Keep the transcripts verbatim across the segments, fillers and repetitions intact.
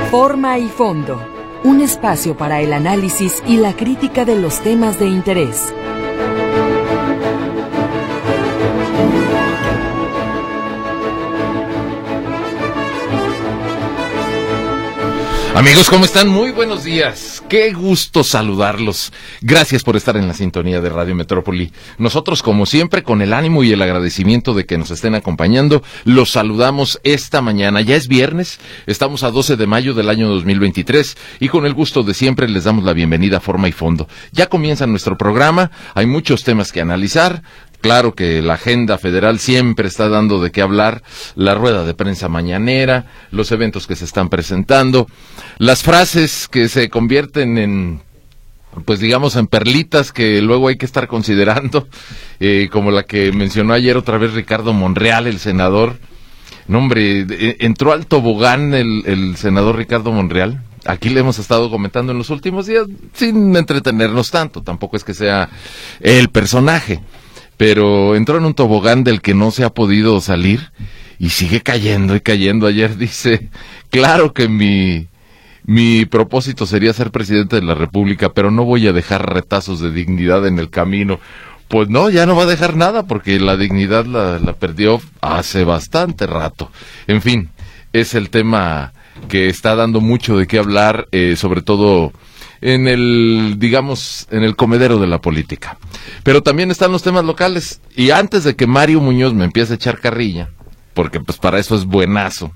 Forma y fondo, un espacio para el análisis y la crítica de los temas de interés. Amigos, ¿cómo están? Muy buenos días. Qué gusto saludarlos. Gracias por estar en la sintonía de Radio Metrópoli. Nosotros, como siempre, con el ánimo y el agradecimiento de que nos estén acompañando, los saludamos esta mañana. Ya es viernes, estamos a doce de mayo del año dos mil veintitrés y con el gusto de siempre les damos la bienvenida a Forma y Fondo. Ya comienza nuestro programa, hay muchos temas que analizar. Claro que la agenda federal siempre está dando de qué hablar, la rueda de prensa mañanera, los eventos que se están presentando, las frases que se convierten en, pues digamos, en perlitas que luego hay que estar considerando, eh, como la que mencionó ayer otra vez Ricardo Monreal, el senador. No, hombre, entró al tobogán el, el senador Ricardo Monreal. Aquí le hemos estado comentando en los últimos días, sin entretenernos tanto, tampoco es que sea el personaje. Pero entró en un tobogán del que no se ha podido salir y sigue cayendo y cayendo. Ayer dice, claro que mi, mi propósito sería ser presidente de la República, pero no voy a dejar retazos de dignidad en el camino. Pues no, ya no va a dejar nada porque la dignidad la, la perdió hace bastante rato. En fin, es el tema que está dando mucho de qué hablar, eh, sobre todo en el, digamos, en el comedero de la política. Pero también están los temas locales. Y antes de que Mario Muñoz me empiece a echar carrilla, porque pues para eso es buenazo,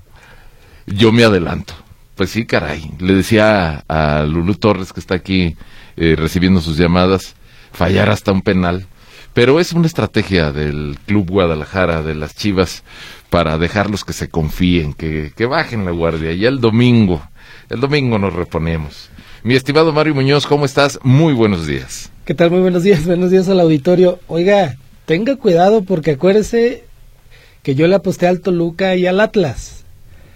yo me adelanto. Pues sí, caray, le decía a, a Lulú Torres, que está aquí eh, recibiendo sus llamadas, fallar hasta un penal. Pero es una estrategia del Club Guadalajara, de las Chivas, para dejarlos que se confíen, que, que bajen la guardia. Y el domingo, el domingo nos reponemos. Mi estimado Mario Muñoz, ¿cómo estás? Muy buenos días. ¿Qué tal? Muy buenos días, buenos días al auditorio. Oiga, tenga cuidado porque acuérdese que yo le aposté al Toluca y al Atlas.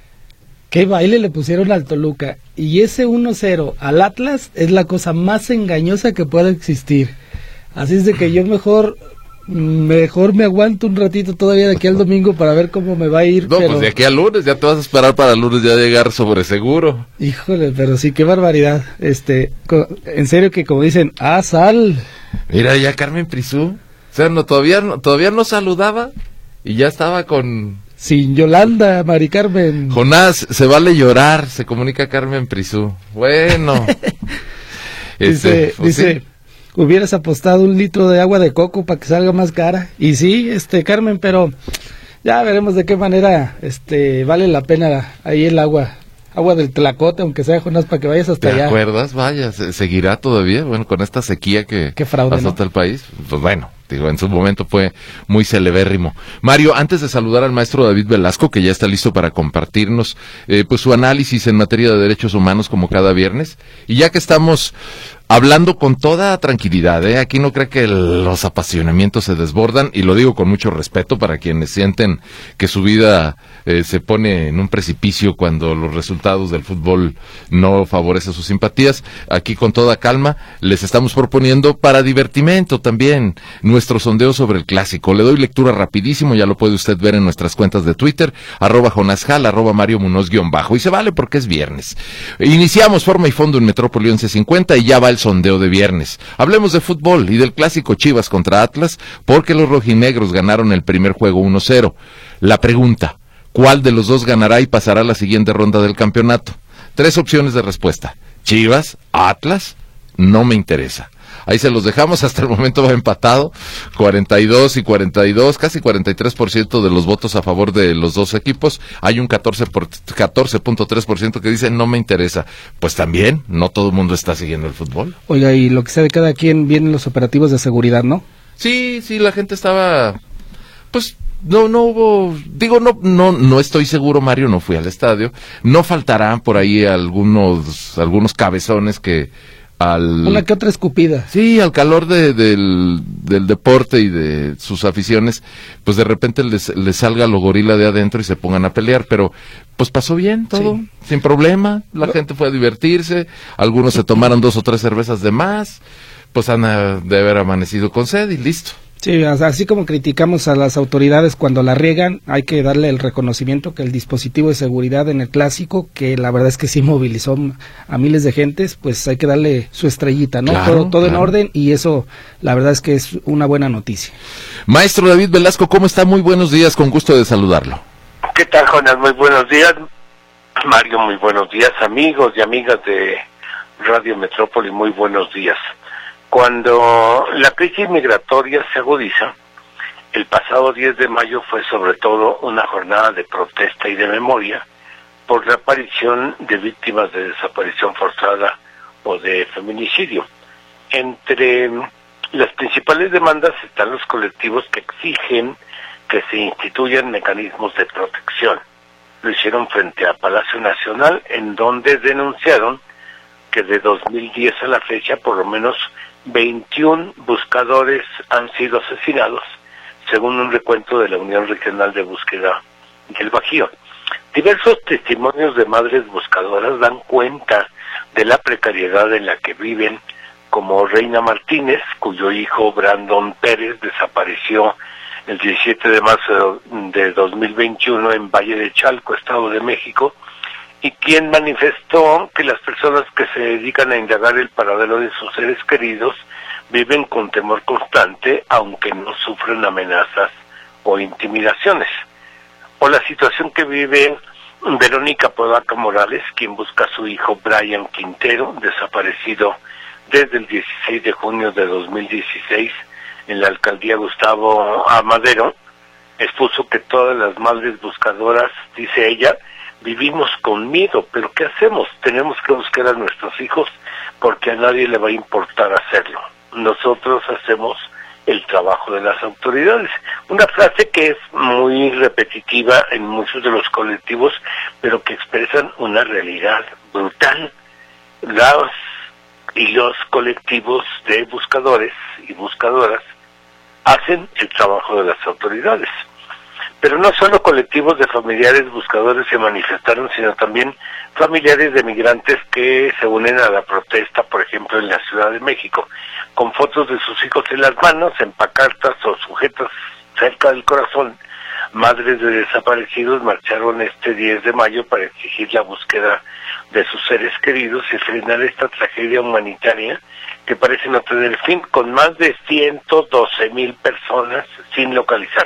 ¿Qué baile le pusieron al Toluca? Y ese uno cero al Atlas es la cosa más engañosa que pueda existir. Así es de que yo mejor... Mejor me aguanto un ratito todavía de aquí al domingo para ver cómo me va a ir. No, pero... pues de aquí al lunes, ya te vas a esperar para el lunes ya llegar sobre seguro. Híjole, pero sí, qué barbaridad. Este, en serio que como dicen, ¡ah, sal! Mira, ya Carmen Prisú, o sea, no, todavía, no, todavía no saludaba y ya estaba con... Sin Yolanda, Mari Carmen. Jonás, se vale llorar, se comunica Carmen Prisú. Bueno. este, dice... Pues, dice sí. Hubieras apostado un litro de agua de coco para que salga más cara. Y sí, este, Carmen, pero ya veremos de qué manera este vale la pena ahí el agua. Agua del Tlacote, aunque sea, Jonás, para que vayas hasta ¿Te allá. ¿Te acuerdas? Vaya, ¿se, seguirá todavía? Bueno, con esta sequía que azota el país. Pues bueno, digo, en su momento fue muy celebérrimo. Mario, antes de saludar al maestro David Velasco, que ya está listo para compartirnos eh, pues su análisis en materia de derechos humanos como cada viernes, y ya que estamos hablando con toda tranquilidad, ¿eh? Aquí no creo que el, los apasionamientos se desbordan, y lo digo con mucho respeto para quienes sienten que su vida eh, se pone en un precipicio cuando los resultados del fútbol no favorecen sus simpatías. Aquí con toda calma les estamos proponiendo para divertimento también nuestro sondeo sobre el clásico. Le doy lectura rapidísimo, ya lo puede usted ver en nuestras cuentas de Twitter, arroba jonasjal, arroba Mario Munoz guión bajo, y se vale porque es viernes. Iniciamos Forma y Fondo en Metrópoli once cincuenta y ya va el sondeo de viernes. Hablemos de fútbol y del clásico Chivas contra Atlas, porque los rojinegros ganaron el primer juego uno cero. La pregunta, ¿cuál de los dos ganará y pasará a la siguiente ronda del campeonato? Tres opciones de respuesta: Chivas, Atlas, no me interesa. Ahí se los dejamos, hasta el momento va empatado, cuarenta y dos y cuarenta y dos, casi cuarenta y tres por ciento de los votos a favor de los dos equipos. Hay un catorce punto tres por ciento que dice no me interesa. Pues también, no todo el mundo está siguiendo el fútbol. Oiga, y lo que sea de cada quien, vienen los operativos de seguridad, ¿no? Sí, sí, la gente estaba, pues... No, no hubo, digo, no, no, no estoy seguro, Mario, no fui al estadio. No faltarán por ahí algunos, algunos cabezones que al... Una que otra escupida. Sí, al calor de, del, del deporte y de sus aficiones, pues de repente les, les salga lo gorila de adentro y se pongan a pelear, pero pues pasó bien todo, sí, sin problema, la no. gente fue a divertirse, algunos se tomaron dos o tres cervezas de más, pues han de haber amanecido con sed y listo. Sí, así como criticamos a las autoridades cuando la riegan, hay que darle el reconocimiento que el dispositivo de seguridad en el clásico, que la verdad es que sí movilizó a miles de gentes, pues hay que darle su estrellita, ¿no? Claro, todo todo claro. en orden, y eso la verdad es que es una buena noticia. Maestro David Velasco, ¿cómo está? Muy buenos días, con gusto de saludarlo. ¿Qué tal, Jonas? Muy buenos días. Mario, muy buenos días. Amigos y amigas de Radio Metrópoli, muy buenos días. Cuando la crisis migratoria se agudiza, el pasado diez de mayo fue sobre todo una jornada de protesta y de memoria por la aparición de víctimas de desaparición forzada o de feminicidio. Entre las principales demandas están los colectivos que exigen que se instituyan mecanismos de protección. Lo hicieron frente a Palacio Nacional, en donde denunciaron que de dos mil diez a la fecha por lo menos veintiún buscadores han sido asesinados, según un recuento de la Unión Regional de Búsqueda del Bajío. Diversos testimonios de madres buscadoras dan cuenta de la precariedad en la que viven, como Reina Martínez, cuyo hijo Brandon Pérez desapareció el diecisiete de marzo de dos mil veintiuno en Valle de Chalco, Estado de México, y quien manifestó que las personas que se dedican a indagar el paradero de sus seres queridos viven con temor constante, aunque no sufren amenazas o intimidaciones. O la situación que vive Verónica Podaca Morales, quien busca a su hijo Brian Quintero, desaparecido desde el dieciséis de junio de dos mil dieciséis en la alcaldía Gustavo Amadero. Expuso que todas las madres buscadoras, dice ella, vivimos con miedo, pero ¿qué hacemos? Tenemos que buscar a nuestros hijos porque a nadie le va a importar hacerlo. Nosotros hacemos el trabajo de las autoridades. Una frase que es muy repetitiva en muchos de los colectivos, pero que expresan una realidad brutal. Las y los colectivos de buscadores y buscadoras hacen el trabajo de las autoridades. Pero no solo colectivos de familiares buscadores se manifestaron, sino también familiares de migrantes que se unen a la protesta, por ejemplo, en la Ciudad de México, con fotos de sus hijos en las manos, en pancartas o sujetas cerca del corazón. Madres de desaparecidos marcharon este diez de mayo para exigir la búsqueda de sus seres queridos y frenar esta tragedia humanitaria que parece no tener fin, con más de ciento doce mil personas sin localizar.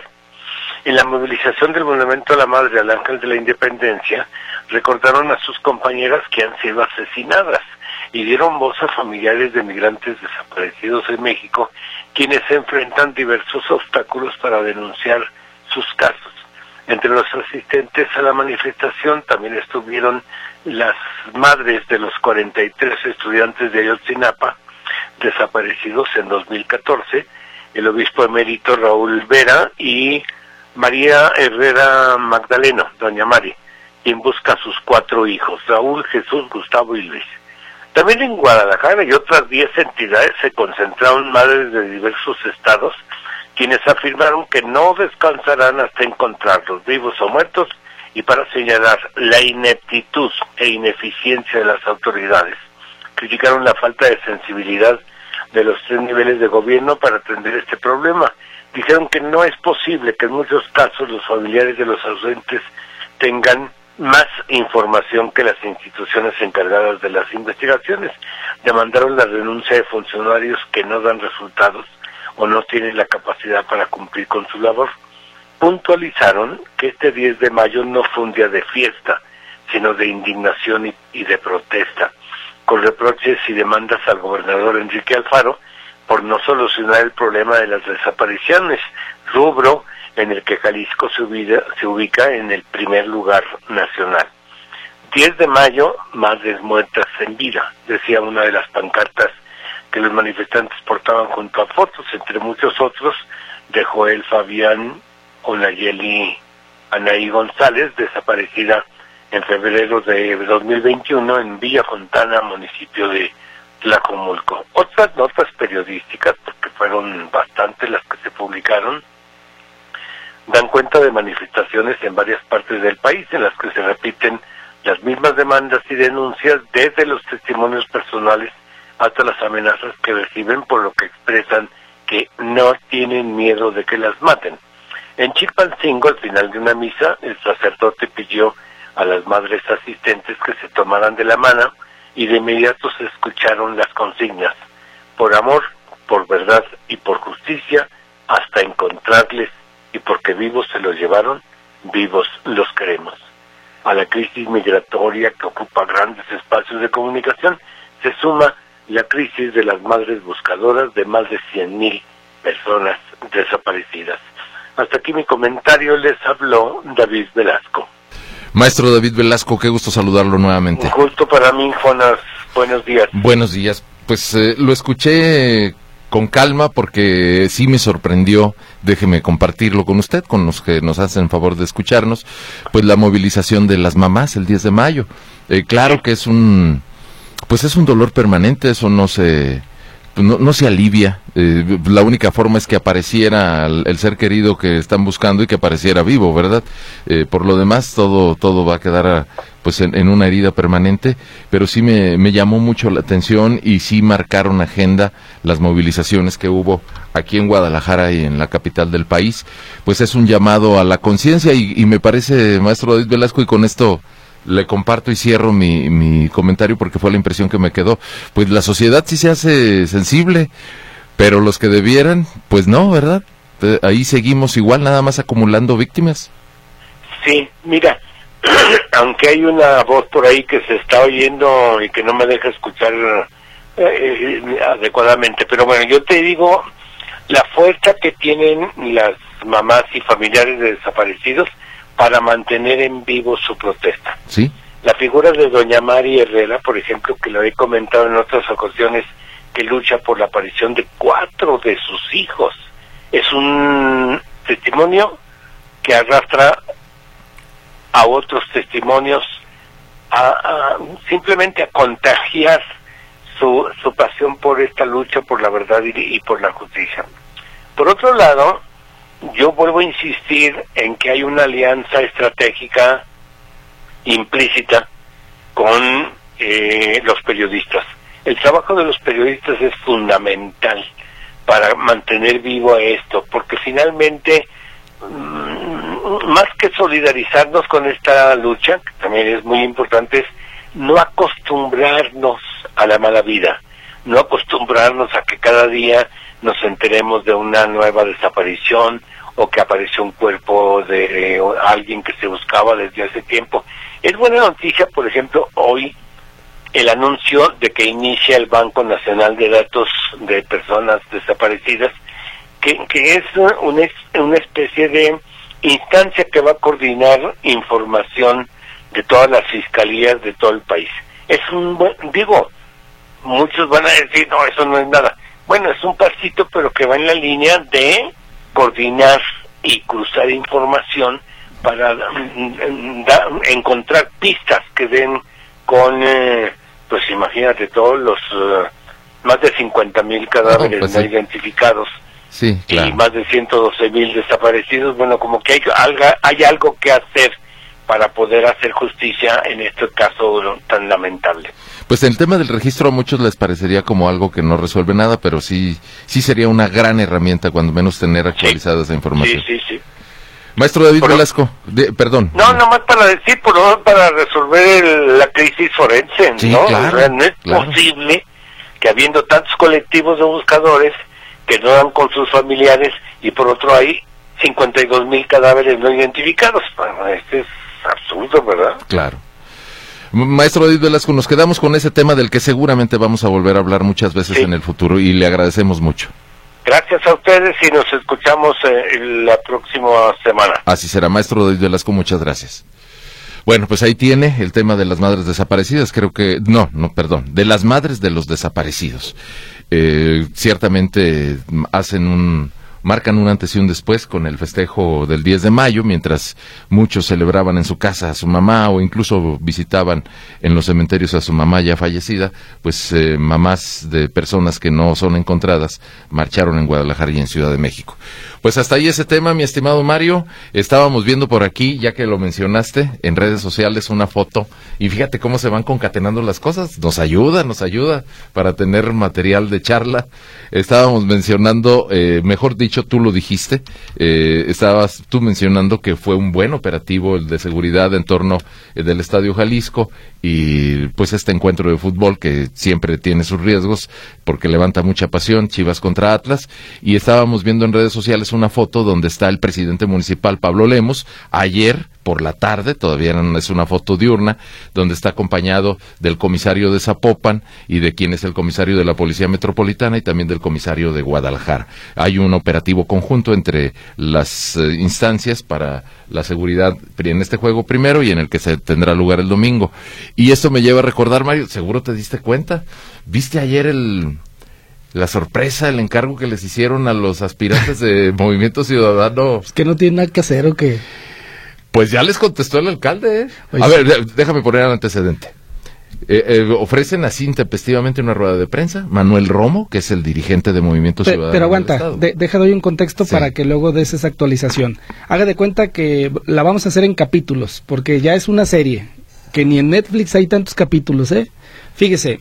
En la movilización del Monumento a la Madre al Ángel de la Independencia, recordaron a sus compañeras que han sido asesinadas y dieron voz a familiares de migrantes desaparecidos en México, quienes se enfrentan diversos obstáculos para denunciar sus casos. Entre los asistentes a la manifestación también estuvieron las madres de los cuarenta y tres estudiantes de Ayotzinapa, desaparecidos en dos mil catorce, el obispo emérito Raúl Vera y María Herrera Magdaleno, doña Mari, quien busca a sus cuatro hijos, Raúl, Jesús, Gustavo y Luis. También en Guadalajara y otras diez entidades se concentraron madres de diversos estados, quienes afirmaron que no descansarán hasta encontrarlos, vivos o muertos, y para señalar la ineptitud e ineficiencia de las autoridades. Criticaron la falta de sensibilidad de los tres niveles de gobierno para atender este problema. Dijeron que no es posible que en muchos casos los familiares de los ausentes tengan más información que las instituciones encargadas de las investigaciones. Demandaron la renuncia de funcionarios que no dan resultados o no tienen la capacidad para cumplir con su labor. Puntualizaron que este diez de mayo no fue un día de fiesta, sino de indignación y, y de protesta, con reproches y demandas al gobernador Enrique Alfaro por no solucionar el problema de las desapariciones, rubro en el que Jalisco se ubica, se ubica en el primer lugar nacional. diez de mayo, madres muertas en vida, decía una de las pancartas que los manifestantes portaban junto a fotos, entre muchos otros, de Joel Fabián o Nayeli Anaí González, desaparecida en febrero de dos mil veintiuno en Villa Fontana, municipio de Tlajomulco. Otras notas periodísticas, porque fueron bastantes las que se publicaron, dan cuenta de manifestaciones en varias partes del país en las que se repiten las mismas demandas y denuncias, desde los testimonios personales hasta las amenazas que reciben, por lo que expresan que no tienen miedo de que las maten. En Chilpancingo, al final de una misa, el sacerdote pidió a las madres asistentes que se tomaran de la mano y de inmediato se escucharon las consignas: por amor, por verdad y por justicia, hasta encontrarles, y porque vivos se los llevaron, vivos los queremos. A la crisis migratoria que ocupa grandes espacios de comunicación se suma la crisis de las madres buscadoras de más de cien mil personas desaparecidas. Hasta aquí mi comentario, les habló David Velasco. Maestro David Velasco, qué gusto saludarlo nuevamente. Un gusto para mí, Jonas. Buenos días. Buenos días. Pues eh, lo escuché con calma porque sí me sorprendió, déjeme compartirlo con usted, con los que nos hacen favor de escucharnos, pues la movilización de las mamás el diez de mayo. Eh, claro que es un, pues es un dolor permanente, eso no se... No, no se alivia, eh, la única forma es que apareciera el, el ser querido que están buscando y que apareciera vivo, ¿verdad? Eh, por lo demás todo todo va a quedar a, pues en, en una herida permanente, pero sí me, me llamó mucho la atención y sí marcaron agenda las movilizaciones que hubo aquí en Guadalajara y en la capital del país. Pues es un llamado a la conciencia y, y me parece, maestro David Velasco, y con esto le comparto y cierro mi, mi comentario porque fue la impresión que me quedó, pues la sociedad sí se hace sensible, pero los que debieran, pues no, ¿verdad? Eh, ahí seguimos igual, nada más acumulando víctimas. Sí, mira, aunque hay una voz por ahí que se está oyendo y que no me deja escuchar eh, eh, adecuadamente, pero bueno, yo te digo, la fuerza que tienen las mamás y familiares de desaparecidos para mantener en vivo su protesta. Sí. La figura de doña Mari Herrera, por ejemplo, que lo he comentado en otras ocasiones, que lucha por la aparición de cuatro de sus hijos, es un testimonio que arrastra a otros testimonios a, a simplemente a contagiar su, su pasión por esta lucha por la verdad y, y por la justicia. Por otro lado, yo vuelvo a insistir en que hay una alianza estratégica implícita con eh, los periodistas. El trabajo de los periodistas es fundamental para mantener vivo esto, porque finalmente, mmm, más que solidarizarnos con esta lucha, que también es muy importante, es no acostumbrarnos a la mala vida, no acostumbrarnos a que cada día nos enteremos de una nueva desaparición o que apareció un cuerpo de eh, alguien que se buscaba desde hace tiempo. Es buena noticia, por ejemplo, hoy el anuncio de que inicia el Banco Nacional de Datos de Personas Desaparecidas, que, que es una, una especie de instancia que va a coordinar información de todas las fiscalías de todo el país. Es un buen, digo, muchos van a decir, no, eso no es nada. Bueno, es un pasito, pero que va en la línea de coordinar y cruzar información para mm, da, encontrar pistas que den con, eh, pues imagínate, todos los uh, más de cincuenta mil cadáveres no, pues, no sí. identificados, sí, claro. Y más de ciento doce mil desaparecidos. Bueno, como que hay algo, hay algo que hacer para poder hacer justicia en este caso tan lamentable. Pues el tema del registro a muchos les parecería como algo que no resuelve nada, pero sí sí sería una gran herramienta, cuando menos tener actualizada sí, esa información. Sí, sí, sí. Maestro David por Velasco, de, perdón. No, nomás para decir, por lo menos para resolver el, la crisis forense, sí, ¿no? Claro, o sea, no es claro. posible que habiendo tantos colectivos de buscadores que no dan con sus familiares y por otro hay cincuenta y dos mil cadáveres no identificados. Bueno, este es absurdo, ¿verdad? Claro. Maestro David Velasco, nos quedamos con ese tema del que seguramente vamos a volver a hablar muchas veces sí. en el futuro y le agradecemos mucho. Gracias a ustedes y nos escuchamos eh, la próxima semana. Así será, maestro David Velasco, muchas gracias. Bueno, pues ahí tiene el tema de las madres desaparecidas, creo que, no, no, perdón, de las madres de los desaparecidos. Eh, ciertamente hacen un... marcan un antes y un después con el festejo del diez de mayo, mientras muchos celebraban en su casa a su mamá o incluso visitaban en los cementerios a su mamá ya fallecida, pues eh, mamás de personas que no son encontradas marcharon en Guadalajara y en Ciudad de México. Pues hasta ahí ese tema, mi estimado Mario. Estábamos viendo por aquí, ya que lo mencionaste, en redes sociales una foto, y fíjate cómo se van concatenando las cosas. Nos ayuda, nos ayuda para tener material de charla. Estábamos mencionando, eh, mejor dicho, tú lo dijiste, eh, estabas tú mencionando que fue un buen operativo el de seguridad en torno eh, del Estadio Jalisco, y pues este encuentro de fútbol que siempre tiene sus riesgos porque levanta mucha pasión, Chivas contra Atlas, y estábamos viendo en redes sociales una foto donde está el presidente municipal Pablo Lemos, ayer por la tarde, todavía no es una foto diurna, donde está acompañado del comisario de Zapopan y de quien es el comisario de la Policía Metropolitana y también del comisario de Guadalajara. Hay un operativo conjunto entre las eh, instancias para la seguridad en este juego primero y en el que se tendrá lugar el domingo. Y esto me lleva a recordar, Mario, seguro te diste cuenta, ¿viste ayer el... la sorpresa, el encargo que les hicieron a los aspirantes de Movimiento Ciudadano? Es que no tienen nada que hacer, ¿o qué? Pues ya les contestó el alcalde, ¿eh? Oye, A ver, déjame poner el antecedente. Eh, eh, ofrecen así intempestivamente una rueda de prensa. Manuel Romo, que es el dirigente de Movimiento Pe- Ciudadano. Pero aguanta, de, deja doy un contexto Sí. para que luego des esa actualización. Haga de cuenta que la vamos a hacer en capítulos, porque ya es una serie, que ni en Netflix hay tantos capítulos, ¿eh? Fíjese,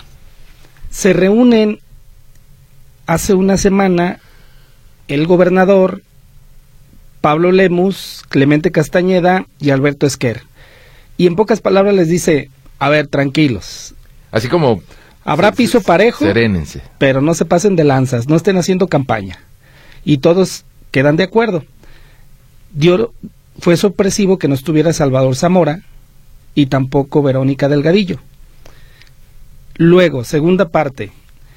se reúnen hace una semana el gobernador, Pablo Lemus, Clemente Castañeda y Alberto Esquer. Y en pocas palabras les dice, a ver, tranquilos, Así como... habrá piso parejo, Serénense. pero no se pasen de lanzas, no estén haciendo campaña. Y todos quedan de acuerdo. Dio, fue sorpresivo que no estuviera Salvador Zamora y tampoco Verónica Delgadillo. Luego, segunda parte.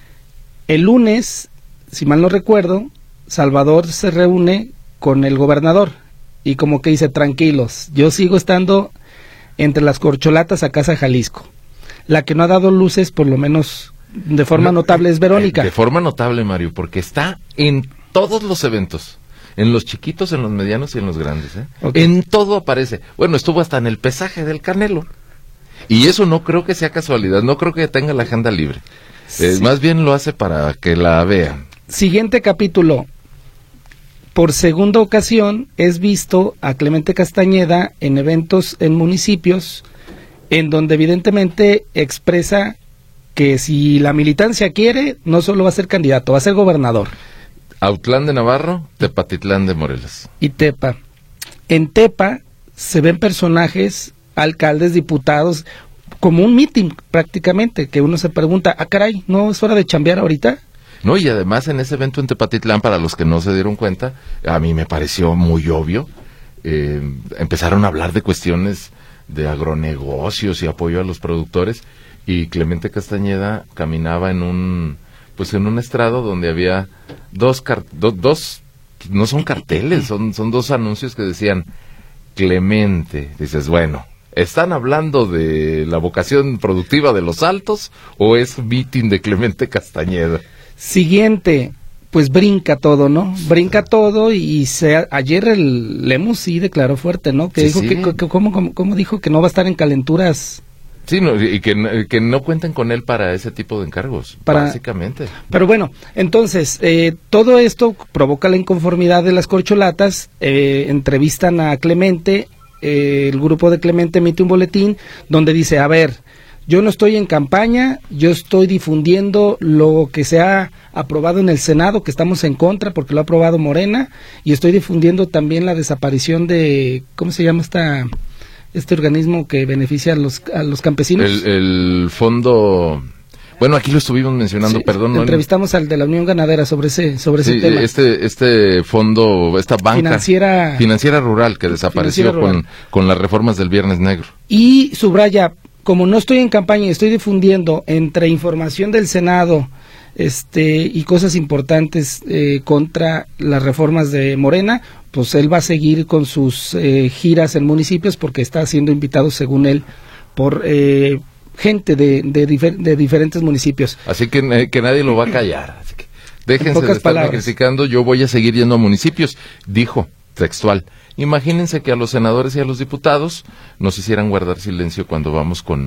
El lunes, si mal no recuerdo, Salvador se reúne con el gobernador y como que dice, tranquilos, yo sigo estando entre las corcholatas a Casa Jalisco. La que no ha dado luces, por lo menos de forma No, notable, es Verónica. De forma notable, Mario, porque está en todos los eventos. En los chiquitos, en los medianos y en los grandes, ¿eh? Okay. En todo aparece. Bueno, estuvo hasta en el pesaje del Canelo. Y eso no creo que sea casualidad, no creo que tenga la agenda libre. Eh, Sí. Más bien lo hace para que la vean. Siguiente capítulo. Por segunda ocasión es visto a Clemente Castañeda en eventos en municipios en donde evidentemente expresa que si la militancia quiere, no solo va a ser candidato, va a ser gobernador. Autlán de Navarro, Tepatitlán de Morelos. Y Tepa. En Tepa se ven personajes, alcaldes, diputados, como un mitin prácticamente, que uno se pregunta, ah caray, ¿no es hora de chambear ahorita? No, y además en ese evento en Tepatitlán, para los que no se dieron cuenta, a mí me pareció muy obvio. Eh, empezaron a hablar de cuestiones de agronegocios y apoyo a los productores, y Clemente Castañeda caminaba en un, pues en un estrado donde había dos, car- do- dos, no son carteles, son, son dos anuncios que decían Clemente. Dices, bueno, ¿están hablando de la vocación productiva de los Altos o es meeting de Clemente Castañeda? Siguiente, pues brinca todo, ¿no? Brinca todo y se, ayer el Lemus sí declaró fuerte, ¿no? Que Sí, dijo sí. que, que ¿cómo, cómo, cómo dijo que no va a estar en calenturas. Sí, no, y que, no- que no cuenten con él para ese tipo de encargos, Para- básicamente. Pero bueno, entonces, eh, todo esto provoca la inconformidad de las corcholatas, eh, entrevistan a Clemente, eh, el grupo de Clemente emite un boletín donde dice, a ver, yo no estoy en campaña, yo estoy difundiendo lo que se ha aprobado en el Senado, que estamos en contra porque lo ha aprobado Morena, y estoy difundiendo también la desaparición de, ¿cómo se llama esta este organismo que beneficia a los a los campesinos? El, el fondo, bueno, aquí lo estuvimos mencionando, Sí, perdón. no- entrevistamos al de la Unión Ganadera sobre ese sobre Sí, ese tema. este, este fondo, esta banca Financiera- financiera rural que desapareció Financiera con, rural. con las reformas del Viernes Negro. Y subraya, como no estoy en campaña y estoy difundiendo entre información del Senado este y cosas importantes eh, contra las reformas de Morena, pues él va a seguir con sus eh, giras en municipios porque está siendo invitado, según él, por eh, gente de, de, difer- de diferentes municipios. Así que, eh, que nadie lo va a callar. Así que déjense pocas de estarme palabras. criticando, yo voy a seguir yendo a municipios. Dijo, textual, imagínense que a los senadores y a los diputados nos hicieran guardar silencio cuando vamos con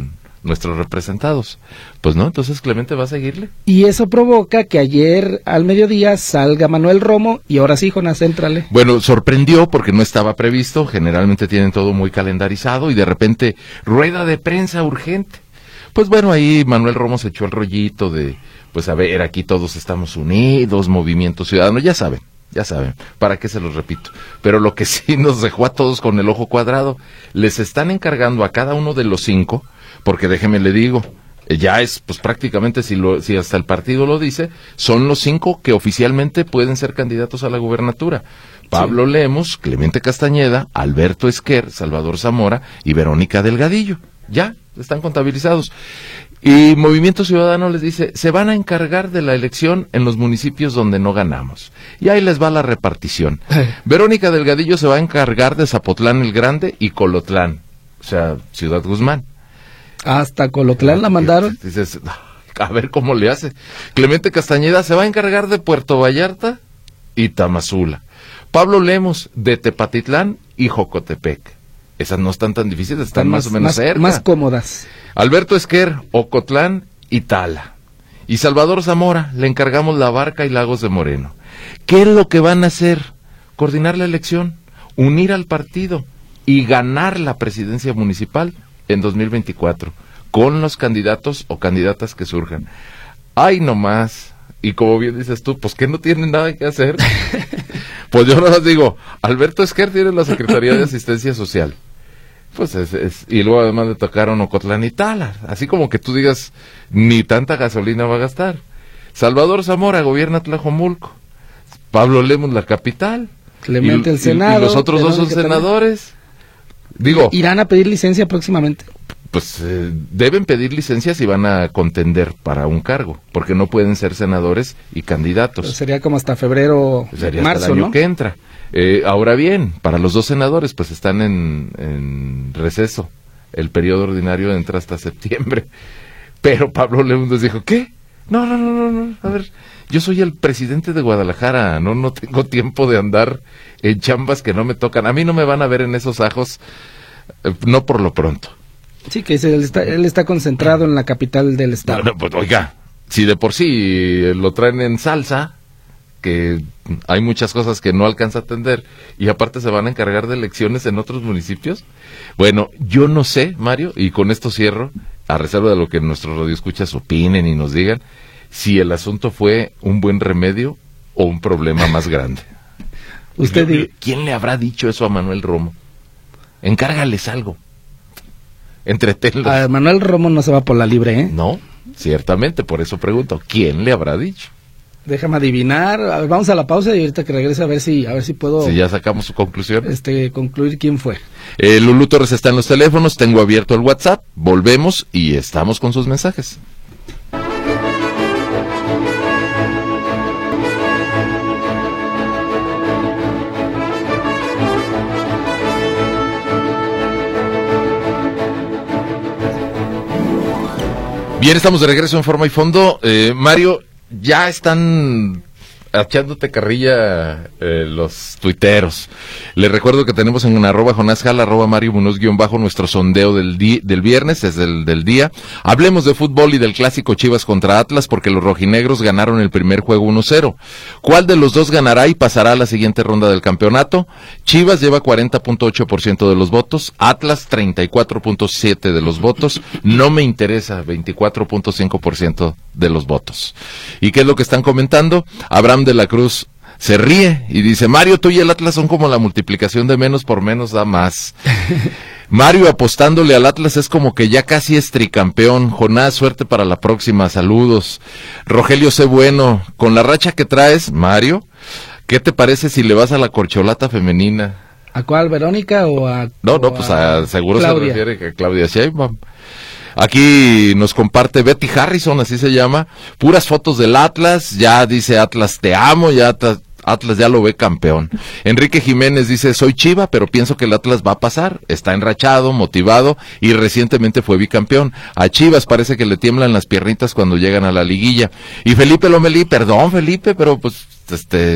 nuestros representados. Pues no, entonces Clemente va a seguirle. Y eso provoca que ayer al mediodía salga Manuel Romo y ahora sí, Jonás, éntrale. Bueno, sorprendió porque no estaba previsto, generalmente tienen todo muy calendarizado y de repente rueda de prensa urgente. Pues bueno, ahí Manuel Romo se echó el rollito de, pues a ver, aquí todos estamos unidos, Movimiento Ciudadano, ya saben, ya saben, ¿para qué se los repito? Pero lo que sí nos dejó a todos con el ojo cuadrado, les están encargando a cada uno de los cinco, porque déjeme le digo, ya es, pues prácticamente, si, lo, si hasta el partido lo dice, son los cinco que oficialmente pueden ser candidatos a la gubernatura. Pablo sí. Lemos, Clemente Castañeda, Alberto Esquer, Salvador Zamora y Verónica Delgadillo. Ya, están contabilizados. Y Movimiento Ciudadano les dice, se van a encargar de la elección en los municipios donde no ganamos. Y ahí les va la repartición. Verónica Delgadillo se va a encargar de Zapotlán el Grande y Colotlán, o sea, Ciudad Guzmán. Hasta Colotlán la mandaron. Dices, a ver cómo le hace. Clemente Castañeda se va a encargar de Puerto Vallarta y Tamazula. Pablo Lemos de Tepatitlán y Jocotepec. Esas no están tan difíciles, están, están más, más o menos más, cerca. Más cómodas. Alberto Esquer, Ocotlán y Tala. Y Salvador Zamora, le encargamos La Barca y Lagos de Moreno. ¿Qué es lo que van a hacer? Coordinar la elección, unir al partido y ganar la presidencia municipal en dos mil veinticuatro, con los candidatos o candidatas que surjan. ¡Ay, no más! Y como bien dices tú, pues que no tienen nada que hacer. Pues yo no digo, Alberto Esquer tiene la Secretaría de Asistencia Social. Pues es, es, y luego además le tocaron Ocotlán y Tala. Así como que tú digas, ni tanta gasolina va a gastar. Salvador Zamora gobierna Tlajomulco. Pablo Lemos la capital. Clemente y, el Senado. Y, y los otros dos son senadores. Digo, ¿irán a pedir licencia próximamente? Pues eh, deben pedir licencias y van a contender para un cargo, porque no pueden ser senadores y candidatos. Pero sería como hasta febrero, sería marzo, hasta el año ¿no? que entra. Eh, ahora bien, para los dos senadores, pues están en, en receso. El periodo ordinario entra hasta septiembre. Pero Pablo León nos dijo, ¿qué? No, no, no, no, no, a ver, yo soy el presidente de Guadalajara, no, no tengo tiempo de andar en chambas que no me tocan. A mí no me van a ver en esos ajos, eh, no por lo pronto. Sí, que él está, él está concentrado en la capital del estado. No, no, pues, oiga, si de por sí lo traen en salsa, que hay muchas cosas que no alcanza a atender, y aparte se van a encargar de elecciones en otros municipios. Bueno, yo no sé, Mario, y con esto cierro, a reserva de lo que nuestros radioescuchas opinen y nos digan, si el asunto fue un buen remedio o un problema más grande. Usted diga, ¿quién le habrá dicho eso a Manuel Romo? Encárgales algo. Entretenlos. A Manuel Romo no se va por la libre, ¿eh? No, ciertamente, por eso pregunto, ¿quién le habrá dicho? Déjame adivinar, a ver, vamos a la pausa y ahorita que regrese a ver si a ver si puedo. Si ya sacamos su conclusión. Este, concluir quién fue. Eh, Lulú Torres está en los teléfonos, tengo abierto el WhatsApp, volvemos y estamos con sus mensajes. Bien, estamos de regreso en Forma y Fondo. Eh, Mario, ya están echándote carrilla eh, los tuiteros. Les recuerdo que tenemos en arroba Jonás Jala, arroba Mario Munoz guión bajo, nuestro sondeo del, di- del viernes, es del, del día. Hablemos de fútbol y del clásico Chivas contra Atlas, porque los rojinegros ganaron el primer juego uno cero. ¿Cuál de los dos ganará y pasará a la siguiente ronda del campeonato? Chivas lleva cuarenta punto ocho por ciento de los votos, Atlas treinta y cuatro punto siete por ciento de los votos, no me interesa, veinticuatro punto cinco por ciento de los votos. ¿Y qué es lo que están comentando? Abraham de la Cruz se ríe y dice, Mario, tú y el Atlas son como la multiplicación de menos por menos da más. Mario apostándole al Atlas es como que ya casi es tricampeón. Jonás, suerte para la próxima, saludos. Rogelio C. Bueno, con la racha que traes, Mario, ¿qué te parece si le vas a la corcholata femenina? ¿A cuál, Verónica o a No, no, o pues a, seguro Claudia? Se refiere a Claudia Sheinbaum. Aquí nos comparte Betty Harrison, así se llama, puras fotos del Atlas, ya dice Atlas te amo, ya Atlas, Atlas ya lo ve campeón. Enrique Jiménez dice, soy Chiva, pero pienso que el Atlas va a pasar, está enrachado, motivado y recientemente fue bicampeón. A Chivas parece que le tiemblan las piernitas cuando llegan a la liguilla. Y Felipe Lomelí, perdón Felipe, pero pues este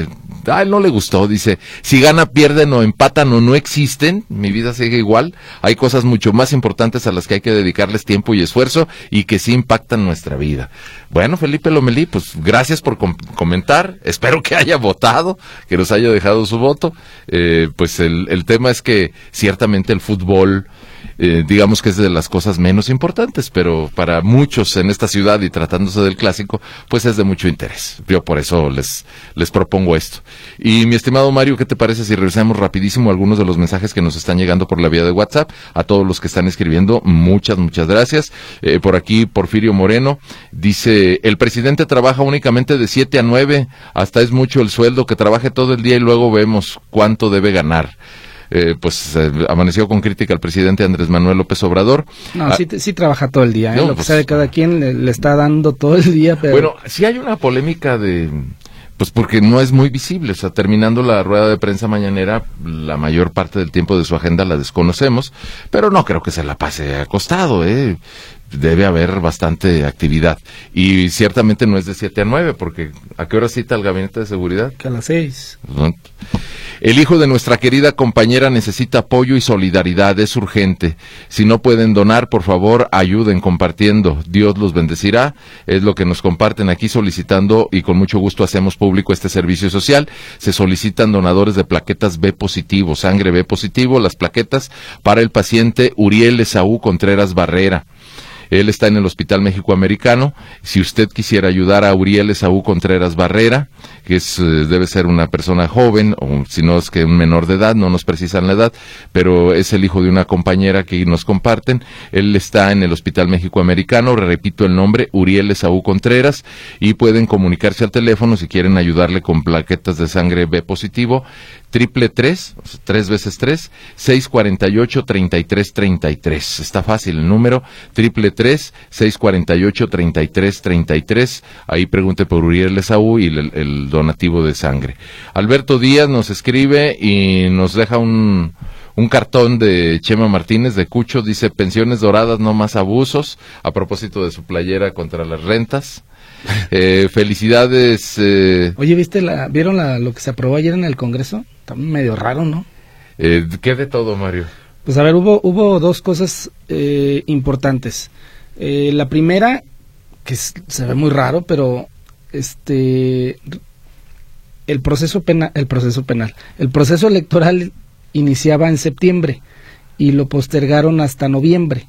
a él no le gustó, dice, si gana, pierden o empatan o no existen, mi vida sigue igual, hay cosas mucho más importantes a las que hay que dedicarles tiempo y esfuerzo y que sí impactan nuestra vida. Bueno, Felipe Lomelí, pues gracias por com- comentar, espero que haya votado, que nos haya dejado su voto, eh, pues el, el tema es que ciertamente el fútbol, Eh, digamos que es de las cosas menos importantes, pero para muchos en esta ciudad y tratándose del clásico, pues es de mucho interés. Yo por eso les les propongo esto. Y mi estimado Mario, ¿qué te parece si revisamos rapidísimo algunos de los mensajes que nos están llegando por la vía de WhatsApp? A todos los que están escribiendo, muchas, muchas gracias. Eh, por aquí, Porfirio Moreno dice, el presidente trabaja únicamente de siete a nueve, hasta es mucho el sueldo, que trabaje todo el día y luego vemos cuánto debe ganar. Eh, pues eh, amaneció con crítica al presidente Andrés Manuel López Obrador. No, ah, sí, sí trabaja todo el día, ¿eh? no, lo pues, que sabe cada quien le, le está dando todo el día. Pero... Bueno, sí hay una polémica de... Pues porque no es muy visible, o sea, terminando la rueda de prensa mañanera, la mayor parte del tiempo de su agenda la desconocemos, pero no creo que se la pase acostado, ¿eh? Debe haber bastante actividad. Y ciertamente no es de siete a nueve, porque ¿a qué hora cita el Gabinete de Seguridad? Que a las seis. El hijo de nuestra querida compañera necesita apoyo y solidaridad, es urgente. Si no pueden donar, por favor, ayuden compartiendo. Dios los bendecirá. Es lo que nos comparten aquí solicitando, y con mucho gusto hacemos público este servicio social. Se solicitan donadores de plaquetas B positivo, sangre B positivo, las plaquetas para el paciente Uriel Esaú Contreras Barrera. Él está en el Hospital México-Americano. Si usted quisiera ayudar a Uriel Esaú Contreras Barrera, que es, eh, debe ser una persona joven, o si no es que un menor de edad, no nos precisan la edad, pero es el hijo de una compañera que nos comparten. Él está en el Hospital México-Americano, repito el nombre, Uriel Esaú Contreras, y pueden comunicarse al teléfono si quieren ayudarle con plaquetas de sangre B positivo, triple tres, tres veces tres, seis cuarenta y ocho, treinta y tres treinta y tres. Está fácil el número, triple tres, seis cuarenta y ocho, treinta y tres treinta y tres. Ahí pregunte por Uriel Esaú y el, el donativo de sangre. Alberto Díaz nos escribe y nos deja un, un cartón de Chema Martínez de Cucho, dice, pensiones doradas, no más abusos, a propósito de su playera contra las rentas. Eh, felicidades. Eh, Oye, ¿viste la, ¿vieron la, lo que se aprobó ayer en el Congreso? Está medio raro, ¿no? eh, ¿Qué de todo, Mario? Pues a ver, hubo hubo dos cosas eh, importantes. Eh, la primera, que es, se ve muy raro, pero este el proceso penal, el proceso penal, el proceso electoral iniciaba en septiembre y lo postergaron hasta noviembre.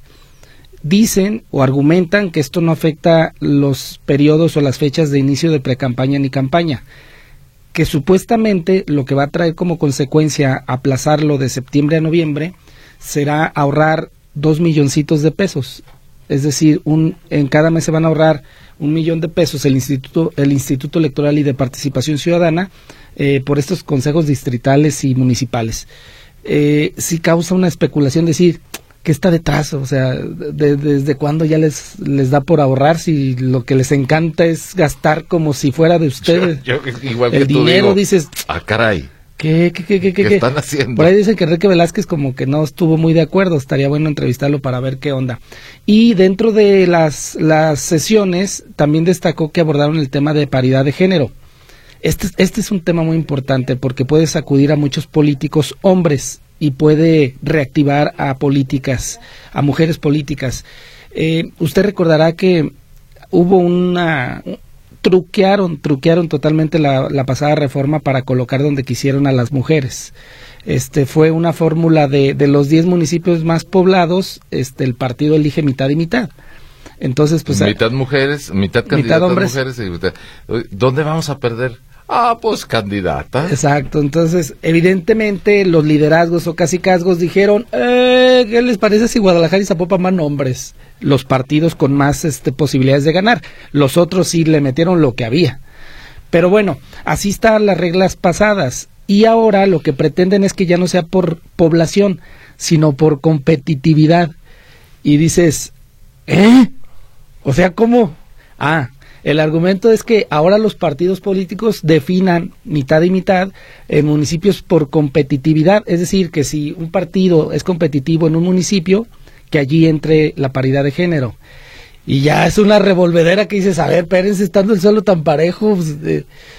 Dicen o argumentan que esto no afecta los periodos o las fechas de inicio de precampaña ni campaña, que supuestamente lo que va a traer como consecuencia aplazarlo de septiembre a noviembre será ahorrar dos milloncitos de pesos, es decir, un en cada mes se van a ahorrar un millón de pesos el Instituto el Instituto Electoral y de Participación Ciudadana eh, por estos consejos distritales y municipales. Eh, sí causa una especulación decir ¿qué está detrás? O sea, de, ¿desde cuándo ya les les da por ahorrar si lo que les encanta es gastar como si fuera de ustedes? Yo, yo, igual el que tú dinero, digo, dices, ah, caray, ¿qué, qué, qué, qué, ¿qué qué están haciendo? Por ahí dicen que Enrique Velázquez como que no estuvo muy de acuerdo, estaría bueno entrevistarlo para ver qué onda. Y dentro de las, las sesiones también destacó que abordaron el tema de paridad de género. Este, este es un tema muy importante porque puede sacudir a muchos políticos hombres y puede reactivar a políticas, a mujeres políticas. Eh, usted recordará que hubo una... truquearon, truquearon totalmente la, la pasada reforma para colocar donde quisieron a las mujeres. Este fue una fórmula de, de los diez municipios más poblados, este el partido elige mitad y mitad. Entonces, pues... Mitad mujeres, mitad candidatas mitad hombres. mujeres. Y mitad, ¿dónde vamos a perder? Ah, pues candidata. Exacto, entonces evidentemente los liderazgos o cacicazgos dijeron, eh, ¿qué les parece si Guadalajara y Zapopan van hombres? Los partidos con más este, posibilidades de ganar, los otros sí le metieron lo que había. Pero bueno, así están las reglas pasadas y ahora lo que pretenden es que ya no sea por población, sino por competitividad. Y dices, ¿eh? O sea, ¿cómo? Ah, el argumento es que ahora los partidos políticos definan mitad y mitad en municipios por competitividad, es decir, que si un partido es competitivo en un municipio, que allí entre la paridad de género. Y ya es una revolvedera que dices, a ver, espérense, estando el suelo tan parejo, pues, eh,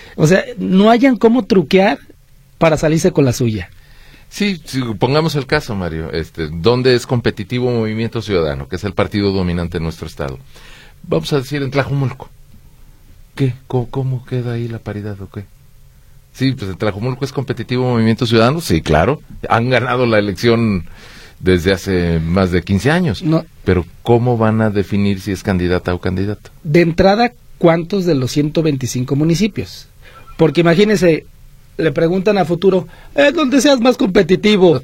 O sea, no hayan cómo truquear para salirse con la suya. Sí, sí, pongamos el caso, Mario, este, ¿dónde es competitivo Movimiento Ciudadano, que es el partido dominante en nuestro estado? Vamos a decir en Tlajumulco. ¿Qué? ¿Cómo, cómo queda ahí la paridad o qué? Sí, pues en Tlajumulco es competitivo Movimiento Ciudadano, sí, claro, han ganado la elección desde hace más de quince años, no. Pero ¿cómo van a definir si es candidata o candidato? De entrada, ¿cuántos de los ciento veinticinco municipios? Porque imagínese, le preguntan a futuro, ¿eh, dónde seas más competitivo?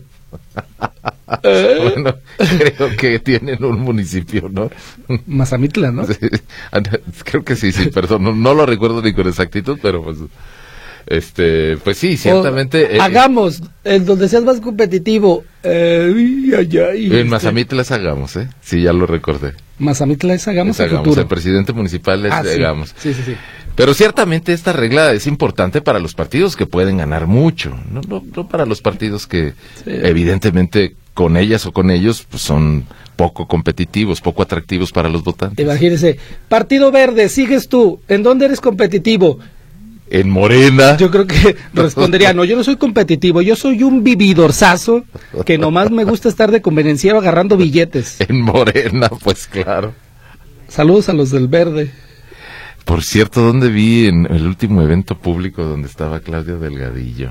¿Eh? Bueno, creo que tienen un municipio, ¿no? Mazamitla, ¿no? Sí, creo que sí, sí, perdón, no, no lo recuerdo ni con exactitud, pero pues, este, pues sí, ciertamente. O, eh, hagamos, en donde seas más competitivo. Eh, ay, ay, en este. Mazamitla es Hagamos, ¿eh? Sí, ya lo recordé. Mazamitla es Hagamos, es Hagamos, el presidente municipal es ah, sí. Hagamos. Sí, sí, sí. Pero ciertamente esta regla es importante para los partidos que pueden ganar mucho, no, no, no para los partidos que sí. evidentemente con ellas o con ellos pues son poco competitivos, poco atractivos para los votantes. Imagínese, Partido Verde, sigues tú, ¿en dónde eres competitivo? En Morena. Yo creo que respondería, no, yo no soy competitivo, yo soy un vividorzazo que nomás me gusta estar de convenenciero agarrando billetes. En Morena, pues claro. Saludos a los del Verde. Por cierto, ¿dónde vi en el último evento público donde estaba Claudia Delgadillo?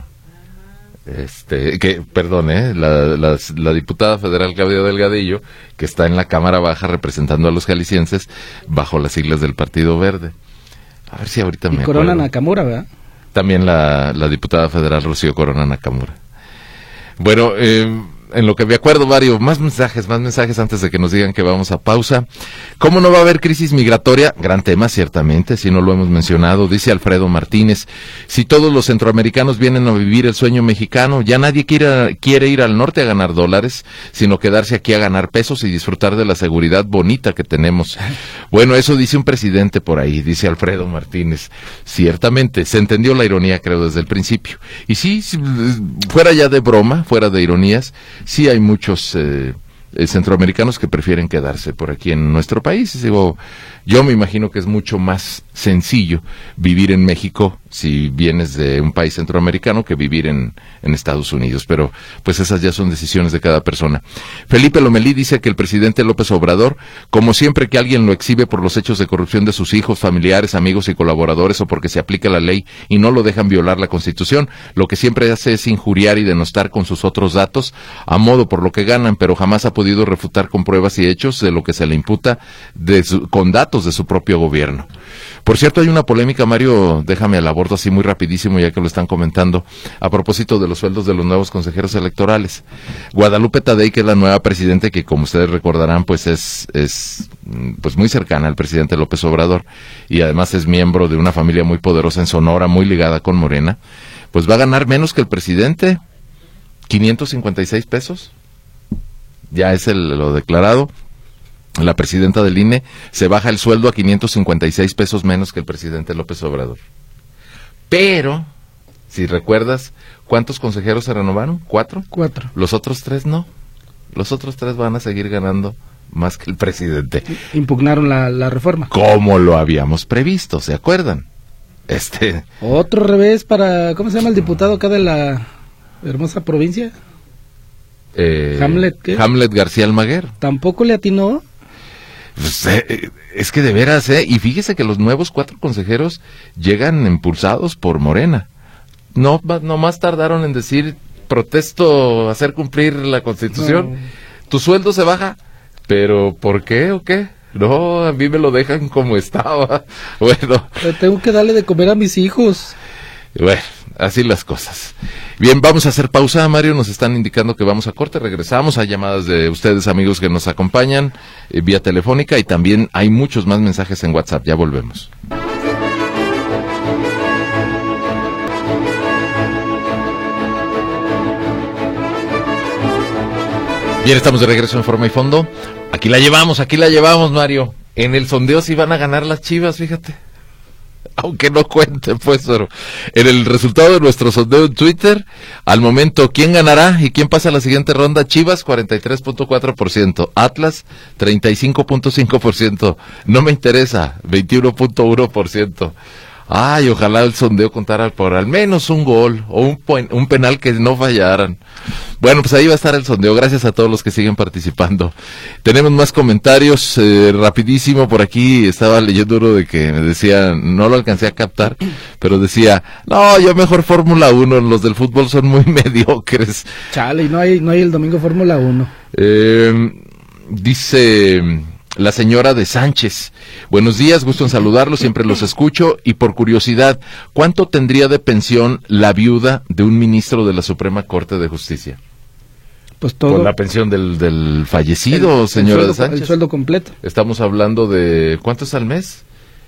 Este, que, perdón, eh, la, la, la diputada federal Claudia Delgadillo, que está en la Cámara Baja representando a los jaliscienses bajo las siglas del Partido Verde. A ver si ahorita y me Corona acuerdo. Nakamura, ¿verdad? También la, la diputada federal Rocío Corona Nakamura. Bueno, eh, en lo que me acuerdo, Mario, más mensajes, más mensajes antes de que nos digan que vamos a pausa. ¿Cómo no va a haber crisis migratoria? Gran tema, ciertamente, si no lo hemos mencionado. Dice Alfredo Martínez, si todos los centroamericanos vienen a vivir el sueño mexicano, ya nadie quiere, quiere ir al norte a ganar dólares, sino quedarse aquí a ganar pesos y disfrutar de la seguridad bonita que tenemos. Bueno, eso dice un presidente por ahí, dice Alfredo Martínez. Ciertamente, se entendió la ironía, creo, desde el principio. Y sí, fuera ya de broma, fuera de ironías, sí hay muchos eh, centroamericanos que prefieren quedarse por aquí en nuestro país. Digo, yo me imagino que es mucho más sencillo vivir en México si vienes de un país centroamericano que vivir en, en Estados Unidos, pero pues esas ya son decisiones de cada persona. Felipe Lomelí dice que el presidente López Obrador, como siempre que alguien lo exhibe por los hechos de corrupción de sus hijos, familiares, amigos y colaboradores o porque se aplica la ley y no lo dejan violar la Constitución, lo que siempre hace es injuriar y denostar con sus otros datos, a modo por lo que ganan, pero jamás ha podido refutar con pruebas y hechos de lo que se le imputa de su, con datos de su propio gobierno. Por cierto, hay una polémica, Mario, déjame al abordo así muy rapidísimo, ya que lo están comentando, a propósito de los sueldos de los nuevos consejeros electorales. Guadalupe Tadei, que es la nueva presidenta, que como ustedes recordarán, pues es, es pues muy cercana al presidente López Obrador, y además es miembro de una familia muy poderosa en Sonora, muy ligada con Morena, pues va a ganar menos que el presidente, quinientos cincuenta y seis pesos, ya es el, lo declarado. La presidenta del I N E se baja el sueldo a quinientos cincuenta y seis pesos menos que el presidente López Obrador. Pero, si recuerdas, ¿cuántos consejeros se renovaron? ¿Cuatro? Cuatro. Los otros tres no. Los otros tres van a seguir ganando más que el presidente. Impugnaron la, la reforma. Como lo habíamos previsto, ¿se acuerdan? Este. Otro revés para, ¿cómo se llama el diputado acá de la hermosa provincia? Eh, Hamlet, ¿qué? Hamlet García Almaguer. ¿Tampoco le atinó? Pues, eh, es que de veras, ¿eh? Y fíjese que los nuevos cuatro consejeros llegan impulsados por Morena. No, no más tardaron en decir, protesto hacer cumplir la Constitución. No. Tu sueldo se baja, pero ¿por qué o qué? No, a mí me lo dejan como estaba. Bueno. Pero tengo que darle de comer a mis hijos. Bueno, así las cosas. Bien, vamos a hacer pausa, Mario, nos están indicando que vamos a corte, regresamos, hay llamadas de ustedes, amigos, que nos acompañan eh, vía telefónica, y también hay muchos más mensajes en WhatsApp, ya volvemos. Bien, estamos de regreso en Forma y Fondo. Aquí la llevamos, aquí la llevamos, Mario. En el sondeo sí van a ganar las Chivas, fíjate. Aunque no cuente, pues, pero en el resultado de nuestro sondeo en Twitter, al momento, ¿quién ganará y quién pasa a la siguiente ronda? Chivas, cuarenta y tres punto cuatro por ciento, Atlas, treinta y cinco punto cinco por ciento, no me interesa, veintiuno punto uno por ciento. Ay, ojalá el sondeo contara por al menos un gol o un, un penal que no fallaran. Bueno, pues ahí va a estar el sondeo. Gracias a todos los que siguen participando. Tenemos más comentarios, eh, rapidísimo. Por aquí estaba leyendo uno de que me decía, no lo alcancé a captar, pero decía, no, yo mejor Fórmula uno, los del fútbol son muy mediocres. Chale, y no hay, no hay el domingo Fórmula uno. Eh, dice... La señora de Sánchez, buenos días, gusto en saludarlos, siempre los escucho, y por curiosidad, ¿cuánto tendría de pensión la viuda de un ministro de la Suprema Corte de Justicia? Pues todo. Con la pensión del, del fallecido, el, señora el sueldo, de Sánchez. El sueldo completo. Estamos hablando de, ¿cuánto es al mes?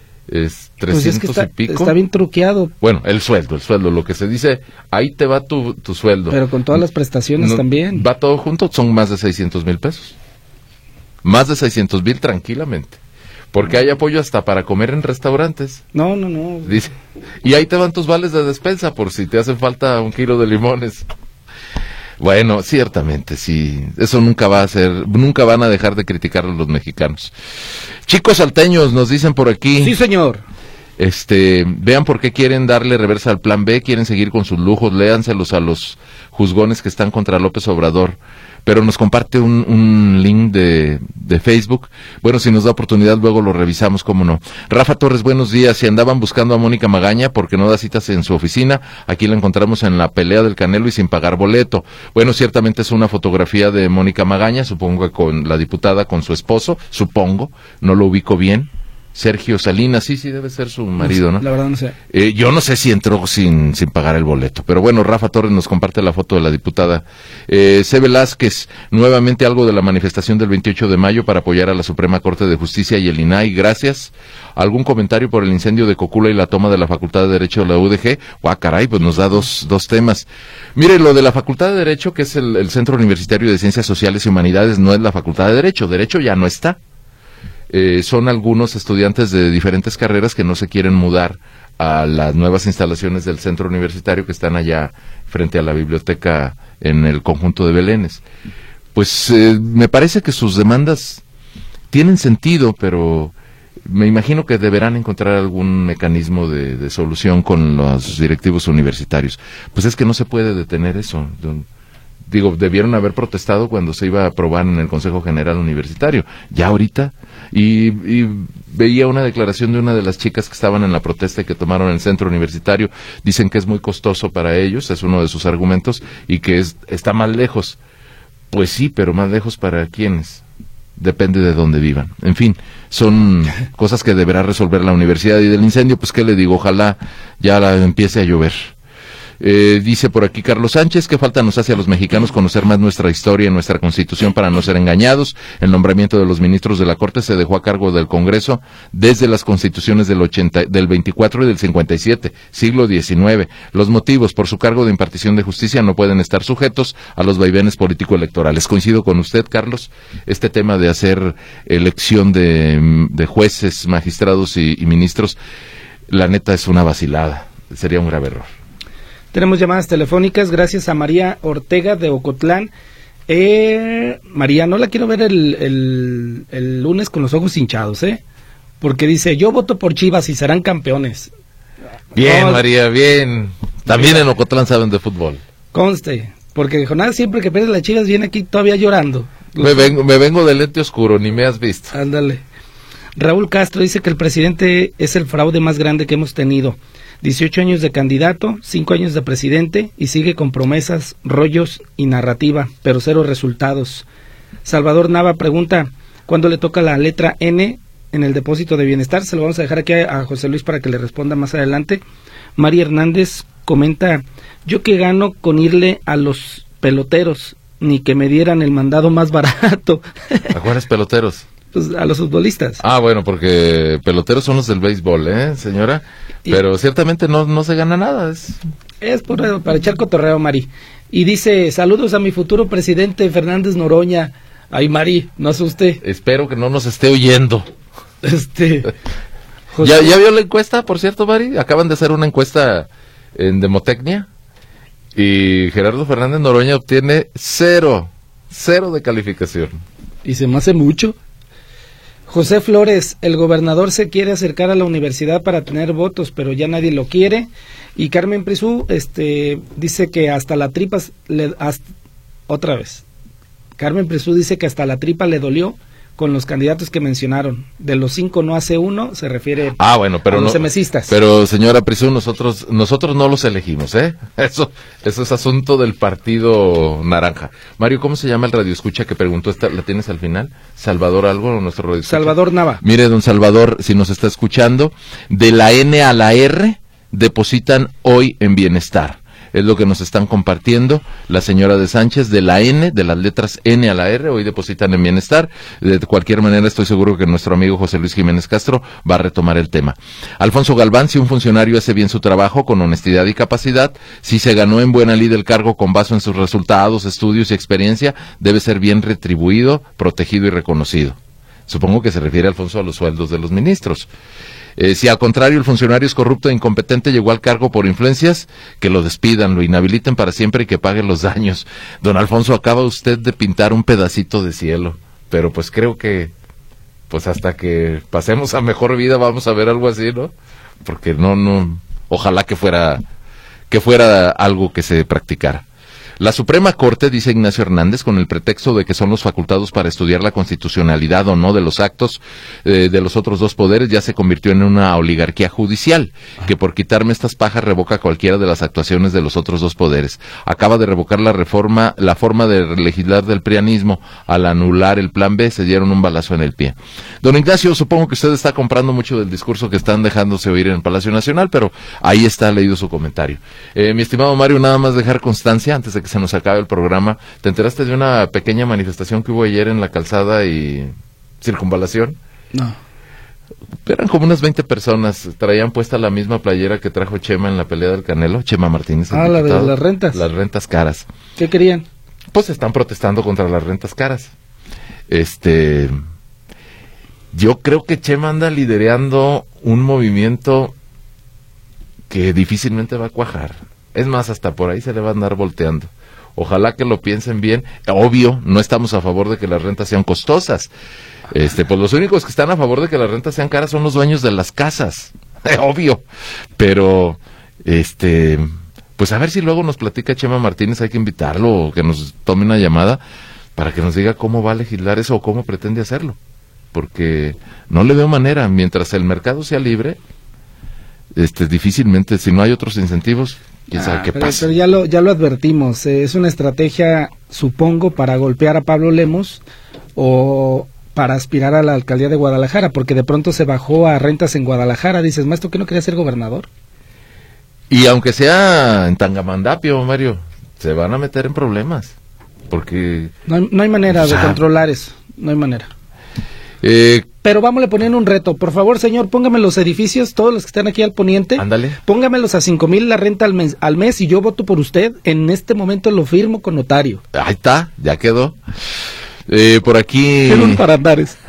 Es trescientos pues es que está, y pico. Está bien truqueado. Bueno, el sueldo, el sueldo, lo que se dice, ahí te va tu, tu sueldo. Pero con todas las prestaciones no, también. Va todo junto, son más de seiscientos mil pesos. Más de seiscientos mil tranquilamente. Porque hay apoyo hasta para comer en restaurantes. No, no, no. Dice, y ahí te van tus vales de despensa por si te hacen falta un kilo de limones. Bueno, ciertamente, sí. Eso nunca va a ser, nunca van a dejar de criticar a los mexicanos. Chicos salteños, nos dicen por aquí. Sí, señor. Este, vean por qué quieren darle reversa al plan B, quieren seguir con sus lujos, léanselos a los juzgones que están contra López Obrador. Pero nos comparte un, un link de, de Facebook. Bueno, si nos da oportunidad, luego lo revisamos, cómo no. Rafa Torres, buenos días. Si andaban buscando a Mónica Magaña porque no da citas en su oficina, aquí la encontramos en la pelea del Canelo y sin pagar boleto. Bueno, ciertamente es una fotografía de Mónica Magaña, supongo que con la diputada, con su esposo, supongo, no lo ubico bien. Sergio Salinas, sí, sí, debe ser su marido, ¿no? La verdad no sé. Eh, yo no sé si entró sin sin pagar el boleto, pero bueno, Rafa Torres nos comparte la foto de la diputada. Eh, C. Velázquez, nuevamente algo de la manifestación del veintiocho de mayo para apoyar a la Suprema Corte de Justicia y el I N A I, gracias. ¿Algún comentario por el incendio de Cocula y la toma de la Facultad de Derecho de la U D G? ¡Guau, caray! Pues nos da dos, dos temas. Mire, lo de la Facultad de Derecho, que es el, el Centro Universitario de Ciencias Sociales y Humanidades, no es la Facultad de Derecho. Derecho ya no está. Eh, son algunos estudiantes de diferentes carreras que no se quieren mudar a las nuevas instalaciones del centro universitario que están allá frente a la biblioteca en el conjunto de Belénes. Pues eh, me parece que sus demandas tienen sentido, pero me imagino que deberán encontrar algún mecanismo de, de solución con los directivos universitarios. Pues es que no se puede detener eso. Digo, debieron haber protestado cuando se iba a aprobar en el Consejo General Universitario. Ya ahorita, y, y veía una declaración de una de las chicas que estaban en la protesta y que tomaron el centro universitario. Dicen que es muy costoso para ellos, es uno de sus argumentos, y que es, está más lejos. Pues sí, pero más lejos para quiénes. Depende de dónde vivan. En fin, son cosas que deberá resolver la universidad. Y del incendio, pues qué le digo, ojalá ya la empiece a llover. Eh, dice por aquí Carlos Sánchez, ¿qué falta nos hace a los mexicanos conocer más nuestra historia y nuestra Constitución para no ser engañados? El nombramiento de los ministros de la Corte se dejó a cargo del Congreso desde las constituciones del, ochenta, del veinticuatro y del cincuenta y siete, siglo diecinueve. Los motivos por su cargo de impartición de justicia no pueden estar sujetos a los vaivenes político-electorales. Coincido con usted, Carlos, este tema de hacer elección de, de jueces, magistrados y, y ministros, la neta es una vacilada, sería un grave error. Tenemos llamadas telefónicas, gracias a María Ortega de Ocotlán. Eh, María, no la quiero ver el, el, el lunes con los ojos hinchados, ¿eh? Porque dice, yo voto por Chivas y serán campeones. Bien, no, María, bien. También en Ocotlán saben de fútbol. Conste, porque Jonás siempre que pierde las Chivas viene aquí todavía llorando. Me vengo, me vengo de lente oscuro, ni me has visto. Ándale. Raúl Castro dice que el presidente es el fraude más grande que hemos tenido. dieciocho años de candidato, cinco años de presidente y sigue con promesas, rollos y narrativa, pero cero resultados. Salvador Nava pregunta, ¿cuándo le toca la letra N en el depósito de bienestar? Se lo vamos a dejar aquí a, a José Luis para que le responda más adelante. María Hernández comenta, yo que gano con irle a los peloteros, ni que me dieran el mandado más barato. ¿A cuáles peloteros? Pues a los futbolistas. Ah, bueno, porque peloteros son los del béisbol, ¿eh, señora? Y pero ciertamente no no se gana nada. Es, es por, para echar cotorreo, Mari. Y dice, saludos a mi futuro presidente Fernández Noroña. Ay, Mari, no asuste. Espero que no nos esté oyendo. Este... José... ¿Ya, ¿Ya vio la encuesta, por cierto, Mari? Acaban de hacer una encuesta en Demotecnia y Gerardo Fernández Noroña obtiene cero, cero de calificación. Y se me hace mucho. José Flores, el gobernador se quiere acercar a la universidad para tener votos, pero ya nadie lo quiere. Y Carmen Prisú este, dice que hasta la tripa, le, hasta, otra vez, Carmen Prisú dice que hasta la tripa le dolió con los candidatos que mencionaron. De los cinco no hace uno, se refiere ah, bueno, pero a los no, semesistas. Pero señora Prisú, nosotros nosotros no los elegimos, ¿eh? Eso, eso es asunto del Partido Naranja. Mario, ¿cómo se llama el radioescucha que preguntó? Esta, ¿la tienes al final? ¿Salvador algo o nuestro radioescucha? Salvador Nava. Mire, don Salvador, si nos está escuchando, de la N a la R depositan hoy en bienestar. Es lo que nos están compartiendo la señora de Sánchez, de la N, de las letras N a la R, hoy depositan en bienestar. De cualquier manera, estoy seguro que nuestro amigo José Luis Jiménez Castro va a retomar el tema. Alfonso Galván, si un funcionario hace bien su trabajo con honestidad y capacidad, si se ganó en buena lid el cargo con base en sus resultados, estudios y experiencia, debe ser bien retribuido, protegido y reconocido. Supongo que se refiere, Alfonso, a los sueldos de los ministros. Eh, si al contrario el funcionario es corrupto e incompetente, llegó al cargo por influencias, que lo despidan, lo inhabiliten para siempre y que pague los daños. Don Alfonso, acaba usted de pintar un pedacito de cielo, pero pues creo que, pues hasta que pasemos a mejor vida vamos a ver algo así, ¿no? Porque no, no, ojalá que fuera, que fuera algo que se practicara. La Suprema Corte, dice Ignacio Hernández, con el pretexto de que son los facultados para estudiar la constitucionalidad o no de los actos eh, de los otros dos poderes, ya se convirtió en una oligarquía judicial, que por quitarme estas pajas revoca cualquiera de las actuaciones de los otros dos poderes. Acaba de revocar la reforma, la forma de legislar del prianismo. Al anular el plan B, se dieron un balazo en el pie. Don Ignacio, supongo que usted está comprando mucho del discurso que están dejándose oír en el Palacio Nacional, pero ahí está leído su comentario. Eh, mi estimado Mario, nada más dejar constancia, antes de que se nos acabe el programa, ¿te enteraste de una pequeña manifestación que hubo ayer en la Calzada y Circunvalación? No. Eran como unas veinte personas, traían puesta la misma playera que trajo Chema en la pelea del Canelo, Chema Martínez. Ah, la de las rentas. Las rentas caras. ¿Qué querían? Pues están protestando contra las rentas caras. Este, yo creo que Chema anda liderando un movimiento que difícilmente va a cuajar. Es más, hasta por ahí se le va a andar volteando. Ojalá que lo piensen bien. Obvio, no estamos a favor de que las rentas sean costosas. Este, pues los únicos que están a favor de que las rentas sean caras son los dueños de las casas. Obvio. Pero, este, pues a ver si luego nos platica Chema Martínez, hay que invitarlo o que nos tome una llamada para que nos diga cómo va a legislar eso o cómo pretende hacerlo. Porque no le veo manera. Mientras el mercado sea libre, este, difícilmente, si no hay otros incentivos, quién sabe ah, qué pero, pasa. Pero ya lo, ya lo advertimos, eh, es una estrategia, supongo, para golpear a Pablo Lemos o para aspirar a la alcaldía de Guadalajara, porque de pronto se bajó a rentas en Guadalajara. Dices, maestro, ¿que no quería ser gobernador? Y aunque sea en Tangamandapio, Mario, se van a meter en problemas, porque... No hay, no hay manera o sea, de controlar eso, no hay manera. Eh, Pero vámonos poniendo un reto. Por favor, señor, póngame los edificios, todos los que están aquí al poniente. Ándale. Póngamelos a cinco mil la renta al mes, al mes y yo voto por usted. En este momento lo firmo con notario. Ahí está, ya quedó. Eh, por aquí... para andares.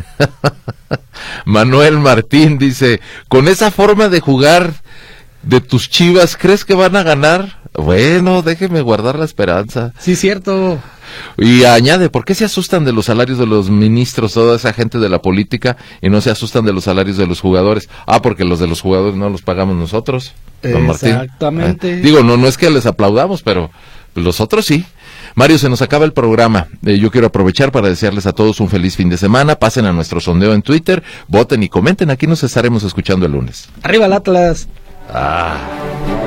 Manuel Martín dice, con esa forma de jugar de tus Chivas, ¿crees que van a ganar? Bueno, déjeme guardar la esperanza. Sí, cierto. Y añade, ¿por qué se asustan de los salarios de los ministros, toda esa gente de la política, y no se asustan de los salarios de los jugadores? Ah, porque los de los jugadores no los pagamos nosotros, don Martín. Exactamente. Eh, digo, no, no es que les aplaudamos, pero los otros sí. Mario, se nos acaba el programa. Eh, yo quiero aprovechar para desearles a todos un feliz fin de semana. Pasen a nuestro sondeo en Twitter, voten y comenten. Aquí nos estaremos escuchando el lunes. Arriba el Atlas. Ah...